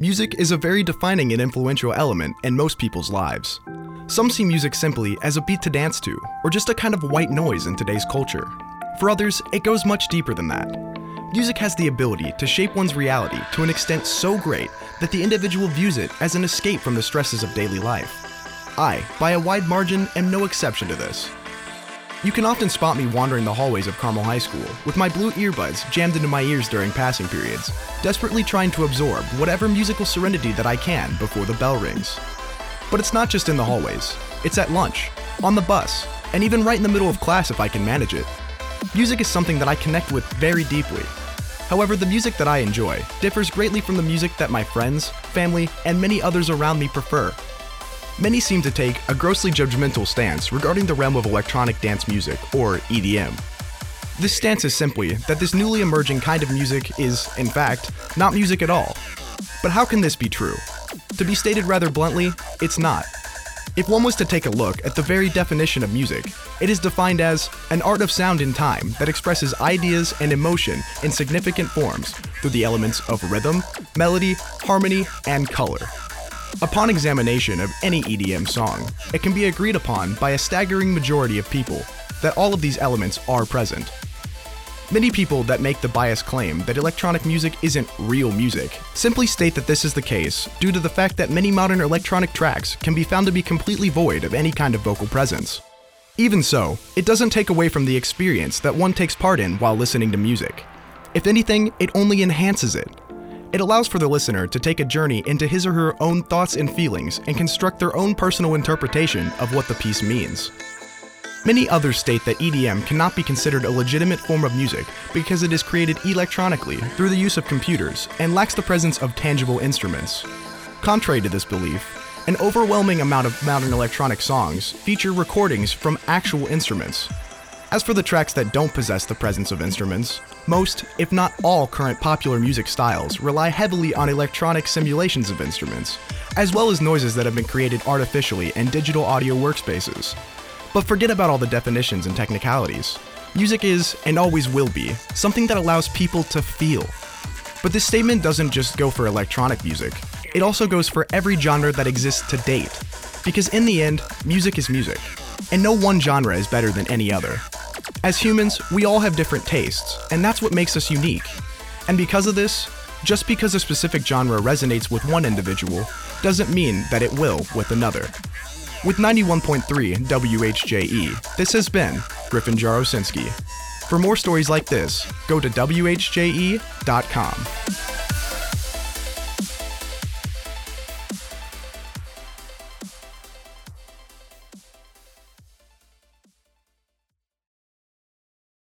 Music is a very defining and influential element in most people's lives. Some see music simply as a beat to dance to, or just a kind of white noise in today's culture. For others, it goes much deeper than that. Music has the ability to shape one's reality to an extent so great that the individual views it as an escape from the stresses of daily life. I, by a wide margin, am no exception to this. You can often spot me wandering the hallways of Carmel High School with my blue earbuds jammed into my ears during passing periods, desperately trying to absorb whatever musical serenity that I can before the bell rings. But it's not just in the hallways. It's at lunch, on the bus, and even right in the middle of class if I can manage it. Music is something that I connect with very deeply. However, the music that I enjoy differs greatly from the music that my friends, family, and many others around me prefer. Many seem to take a grossly judgmental stance regarding the realm of electronic dance music, or EDM. This stance is simply that this newly emerging kind of music is, in fact, not music at all. But how can this be true? To be stated rather bluntly, it's not. If one was to take a look at the very definition of music, it is defined as an art of sound in time that expresses ideas and emotion in significant forms through the elements of rhythm, melody, harmony, and color. Upon examination of any EDM song, it can be agreed upon by a staggering majority of people that all of these elements are present. Many people that make the biased claim that electronic music isn't real music simply state that this is the case due to the fact that many modern electronic tracks can be found to be completely void of any kind of vocal presence. Even so, it doesn't take away from the experience that one takes part in while listening to music. If anything, it only enhances it. It allows for the listener to take a journey into his or her own thoughts and feelings and construct their own personal interpretation of what the piece means. Many others state that EDM cannot be considered a legitimate form of music because it is created electronically through the use of computers and lacks the presence of tangible instruments. Contrary to this belief, an overwhelming amount of modern electronic songs feature recordings from actual instruments. As for the tracks that don't possess the presence of instruments, most, if not all, current popular music styles rely heavily on electronic simulations of instruments, as well as noises that have been created artificially in digital audio workspaces. But forget about all the definitions and technicalities. Music is, and always will be, something that allows people to feel. But this statement doesn't just go for electronic music. It also goes for every genre that exists to date. Because in the end, music is music, and no one genre is better than any other. As humans, we all have different tastes, and that's what makes us unique. And because of this, just because a specific genre resonates with one individual doesn't mean that it will with another. With 91.3 WHJE, this has been Griffin Jarosinski. For more stories like this, go to WHJE.com.